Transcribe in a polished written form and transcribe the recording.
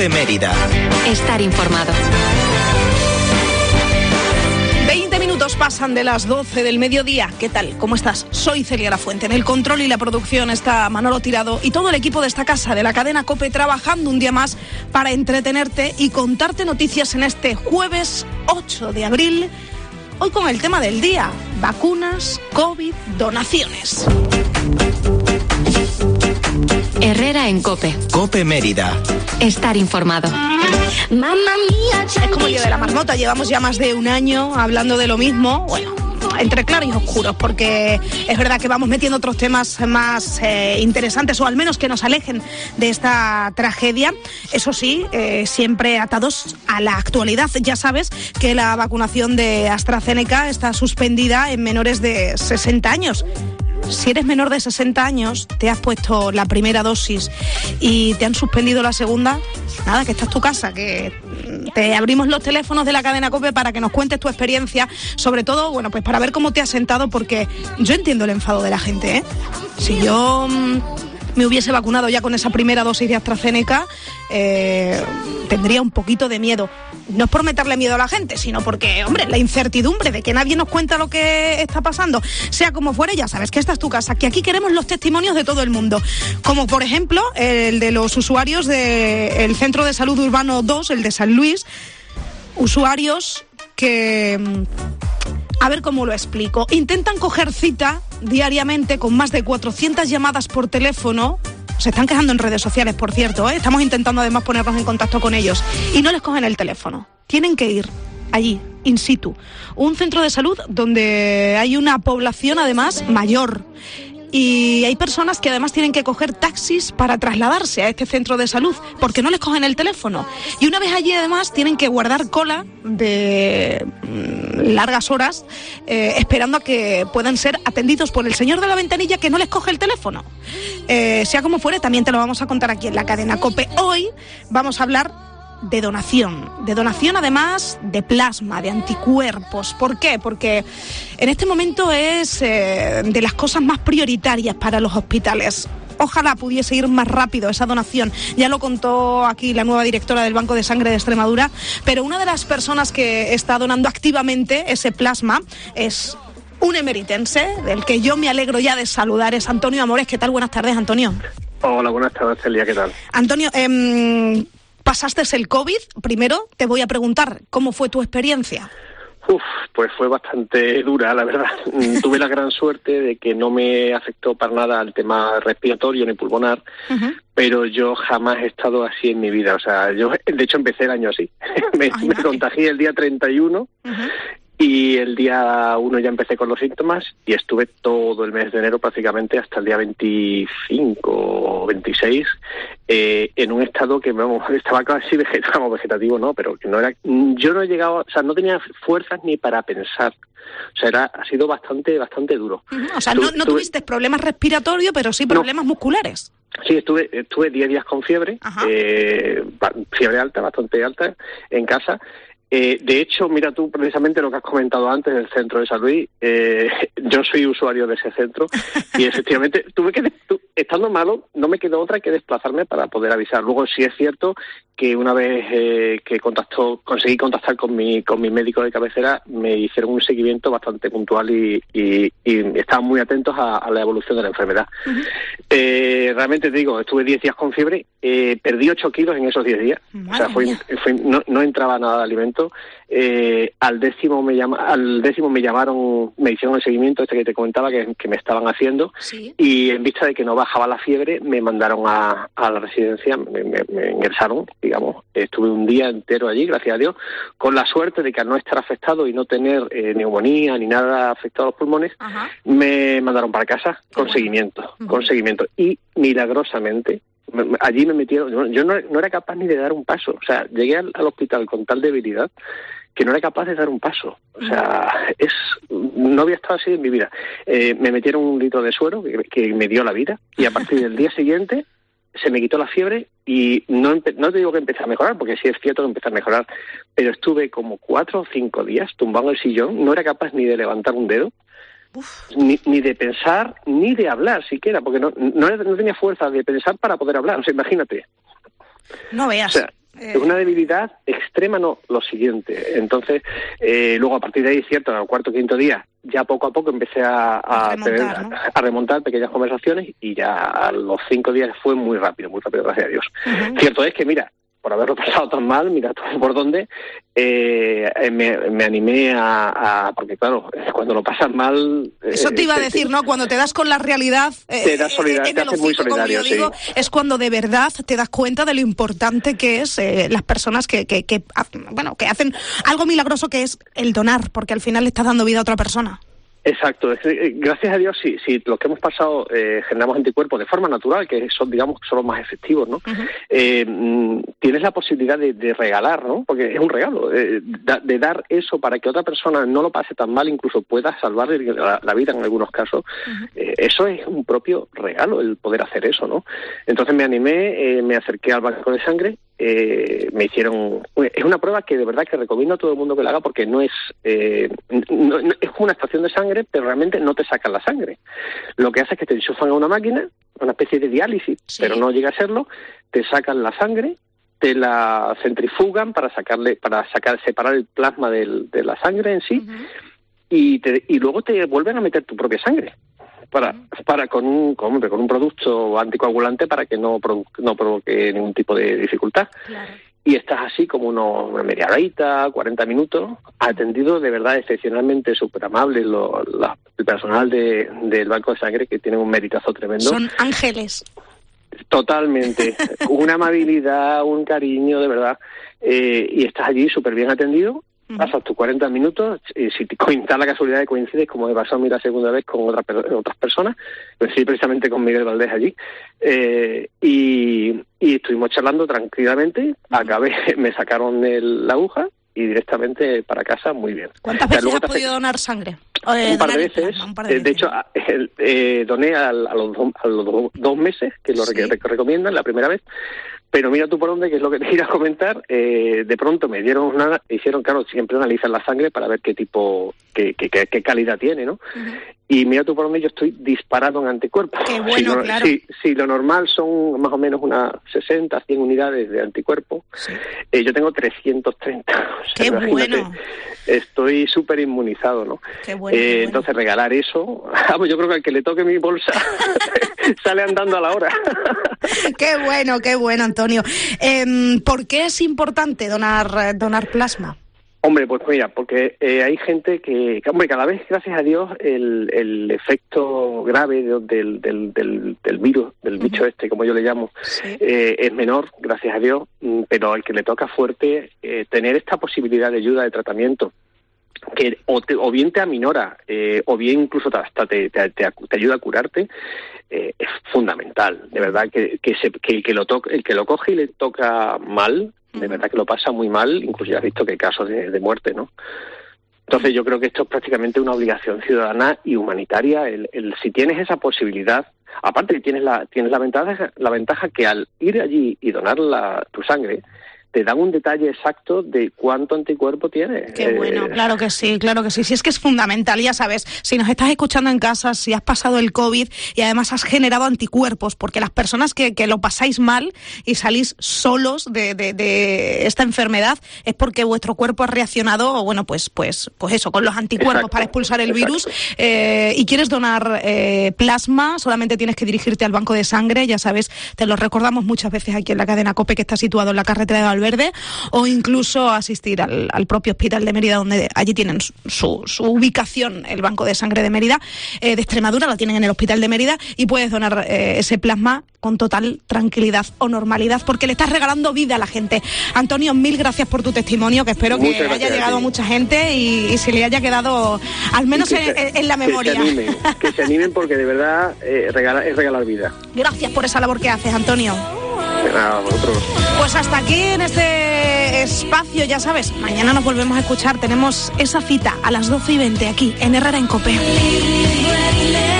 COPE Mérida. Estar informado. 20 minutos pasan de las 12 del mediodía. ¿Qué tal? ¿Cómo estás? Soy Celia Lafuente. En el control y la producción está Manolo Tirado y todo el equipo de esta casa, de la cadena COPE, trabajando un día más para entretenerte y contarte noticias en este jueves 8 de abril. Hoy con el tema del día: vacunas, COVID, donaciones. Herrera en COPE. COPE Mérida. Estar informado. Es como el día de la marmota, llevamos ya más de un año hablando de lo mismo, bueno, entre claros y oscuros, porque es verdad que vamos metiendo otros temas más interesantes, o al menos que nos alejen de esta tragedia. Eso sí, siempre atados a la actualidad. Ya sabes que la vacunación de AstraZeneca está suspendida en menores de 60 años. Si eres menor de 60 años, te has puesto la primera dosis y te han suspendido la segunda, nada, que esta es tu casa, que te abrimos los teléfonos de la cadena COPE para que nos cuentes tu experiencia, sobre todo, bueno, pues para ver cómo te has sentado, porque yo entiendo el enfado de la gente, ¿eh? Si yo me hubiese vacunado ya con esa primera dosis de AstraZeneca, tendría un poquito de miedo. No es por meterle miedo a la gente, sino porque, hombre, la incertidumbre de que nadie nos cuenta lo que está pasando, sea como fuere, ya sabes que esta es tu casa, que aquí queremos los testimonios de todo el mundo. Como, por ejemplo, el de los usuarios del Centro de Salud Urbano 2, el de San Luis, usuarios que, a ver cómo lo explico, intentan coger cita diariamente con más de 400 llamadas por teléfono. Se están quejando en redes sociales, por cierto, ¿eh? Estamos intentando además ponernos en contacto con ellos y no les cogen el teléfono. Tienen que ir allí, in situ, un centro de salud donde hay una población además mayor. Y hay personas que además tienen que coger taxis para trasladarse a este centro de salud porque no les cogen el teléfono. Y una vez allí además tienen que guardar cola de largas horas esperando a que puedan ser atendidos por el señor de la ventanilla que no les coge el teléfono. Sea como fuere, también te lo vamos a contar aquí en la cadena COPE. Hoy vamos a hablar de donación además de plasma, de anticuerpos. ¿Por qué? Porque en este momento es de las cosas más prioritarias para los hospitales. Ojalá pudiese ir más rápido esa donación. Ya lo contó aquí la nueva directora del Banco de Sangre de Extremadura, pero una de las personas que está donando activamente ese plasma es un emeritense, del que yo me alegro ya de saludar, es Antonio Amores. ¿Qué tal? Buenas tardes, Antonio. Hola, buenas tardes, Celia, ¿qué tal? Antonio, pasaste el COVID. Primero te voy a preguntar, ¿cómo fue tu experiencia? Pues fue bastante dura, la verdad. Tuve la gran suerte de que no me afectó para nada el tema respiratorio ni pulmonar, pero yo jamás he estado así en mi vida. O sea, yo de hecho empecé el año así. me contagié el día 31 y el día 1 ya empecé con los síntomas y estuve todo el mes de enero prácticamente hasta el día 25 o 26 en un estado que estaba casi vegetativo, no, pero que no era, yo no he llegado, o sea, no tenía fuerzas ni para pensar. O sea, ha sido bastante duro. O sea, no tuviste problemas respiratorios, pero sí problemas musculares. Sí, estuve 10 días con fiebre, fiebre alta, bastante alta, en casa. De hecho, mira tú precisamente lo que has comentado antes del centro de San Luis, yo soy usuario de ese centro y efectivamente estando malo no me quedó otra que desplazarme para poder avisar. Luego sí es cierto que una vez que conseguí contactar con mi médico de cabecera, me hicieron un seguimiento bastante puntual y estaban muy atentos a la evolución de la enfermedad. Realmente te digo, estuve 10 días con fiebre, perdí 8 kilos en esos 10 días. O sea, no entraba nada de alimento. Al décimo me llamaron, me hicieron el seguimiento que te comentaba que me estaban haciendo, ¿sí? Y en vista de que no bajaba la fiebre me mandaron a la residencia, me ingresaron, digamos. Estuve un día entero allí, gracias a Dios, con la suerte de que al no estar afectado y no tener neumonía ni nada afectado a los pulmones, me mandaron para casa con seguimiento, y milagrosamente allí me metieron. Yo no era capaz ni de dar un paso. O sea, llegué al hospital con tal debilidad que no era capaz de dar un paso. O sea, no había estado así en mi vida. Me metieron 1 litro de suero que me dio la vida, y a partir del día siguiente se me quitó la fiebre y no te digo que empecé a mejorar, porque sí es cierto que empecé a mejorar, pero estuve como 4 o 5 días tumbado en el sillón, no era capaz ni de levantar un dedo. Ni de pensar, ni de hablar siquiera, porque no tenía fuerza de pensar para poder hablar. O sea, imagínate. No veas. O sea, Es una debilidad extrema, no, lo siguiente. Entonces, luego a partir de ahí, cierto, al cuarto o quinto día, ya poco a poco empecé a remontar pequeñas conversaciones y ya a los 5 días fue muy rápido, gracias a Dios. Cierto es que, mira, por haberlo pasado tan mal, mira tú por dónde, me animé porque claro, cuando lo pasas mal... Eso te iba a decir, ¿no? Cuando te das con la realidad, te das solidaridad, te haces muy solidario, como yo digo, es cuando de verdad te das cuenta de lo importante que es las personas que hacen algo milagroso, que es el donar, porque al final le estás dando vida a otra persona. Exacto, gracias a Dios si los que hemos pasado generamos anticuerpos de forma natural, que son, digamos, son los más efectivos, ¿no? Tienes la posibilidad de regalar, ¿no? Porque es un regalo, de dar eso para que otra persona no lo pase tan mal, incluso pueda salvarle la vida en algunos casos. Eso es un propio regalo, el poder hacer eso, ¿no? Entonces me animé, me acerqué al banco de sangre. Me hicieron... Es una prueba que de verdad que recomiendo a todo el mundo que la haga, porque no es es como una estación de sangre, pero realmente no te sacan la sangre. Lo que hace es que te enchufan a una máquina, una especie de diálisis, pero no llega a serlo, te sacan la sangre, te la centrifugan para separar el plasma de la sangre en sí, y luego te vuelven a meter tu propia sangre. Con un producto anticoagulante para que no provoque ningún tipo de dificultad. Claro. Y estás así como una media horita, 40 minutos, atendido de verdad excepcionalmente súper amable el personal del banco de sangre, que tiene un meritazo tremendo. Son ángeles. Totalmente, una amabilidad, un cariño, de verdad, y estás allí súper bien atendido. Pasas tus 40 minutos, y si te da la casualidad de coincides, como me pasó a mí la segunda vez con otras personas, coincidí precisamente con Miguel Valdés allí, y estuvimos charlando tranquilamente, acabé, me sacaron la aguja y directamente para casa, muy bien. ¿Cuántas veces has podido donar sangre? Un par de veces. De hecho, doné a los 2 meses, que es lo que recomiendan, la primera vez. Pero mira tú por dónde, que es lo que te iba a comentar, de pronto me hicieron, claro, siempre analizan la sangre para ver qué tipo, qué calidad tiene, ¿no? Y mira tú por dónde yo estoy disparado en anticuerpos. Qué bueno, claro. Si lo normal son más o menos unas 60, 100 unidades de anticuerpos, yo tengo 330. O sea, ¡qué bueno! Estoy súper inmunizado, ¿no? Qué bueno, entonces regalar eso, yo creo que al que le toque mi bolsa sale andando a la hora. Qué bueno, Antonio. ¿Por qué es importante donar plasma? Hombre, pues mira, porque hay gente que cada vez, gracias a Dios, el efecto grave del virus, del bicho este, como yo le llamo, es menor, gracias a Dios, pero al que le toca fuerte, tener esta posibilidad de ayuda de tratamiento, que o bien te aminora, o bien incluso hasta te ayuda a curarte, es fundamental. De verdad que el que lo coge y le toca mal, de verdad que lo pasa muy mal, incluso ya has visto que hay casos de muerte, ¿no? Entonces yo creo que esto es prácticamente una obligación ciudadana y humanitaria, si tienes esa posibilidad, aparte que tienes la ventaja que al ir allí y donar tu sangre, te dan un detalle exacto de cuánto anticuerpo tienes. Qué bueno, claro que sí. Si es que es fundamental, ya sabes, si nos estás escuchando en casa, si has pasado el COVID y además has generado anticuerpos, porque las personas que lo pasáis mal y salís solos de esta enfermedad es porque vuestro cuerpo ha reaccionado, bueno, pues eso, con los anticuerpos para expulsar el virus, y quieres donar plasma, solamente tienes que dirigirte al banco de sangre, ya sabes, te lo recordamos muchas veces aquí en la cadena COPE, que está situado en la carretera de Valverde, o incluso asistir al propio hospital de Mérida, donde allí tienen su ubicación, el Banco de Sangre de Mérida, de Extremadura, lo tienen en el hospital de Mérida, y puedes donar ese plasma con total tranquilidad o normalidad, porque le estás regalando vida a la gente. Antonio, mil gracias por tu testimonio, que espero que haya llegado a mucha gente y se le haya quedado al menos en la memoria. Que se animen porque de verdad es regalar vida. Gracias por esa labor que haces, Antonio. De nada, vosotros. Pues hasta aquí en este espacio, ya sabes, mañana nos volvemos a escuchar, tenemos esa cita a las 12:20 aquí en Herrera en COPE.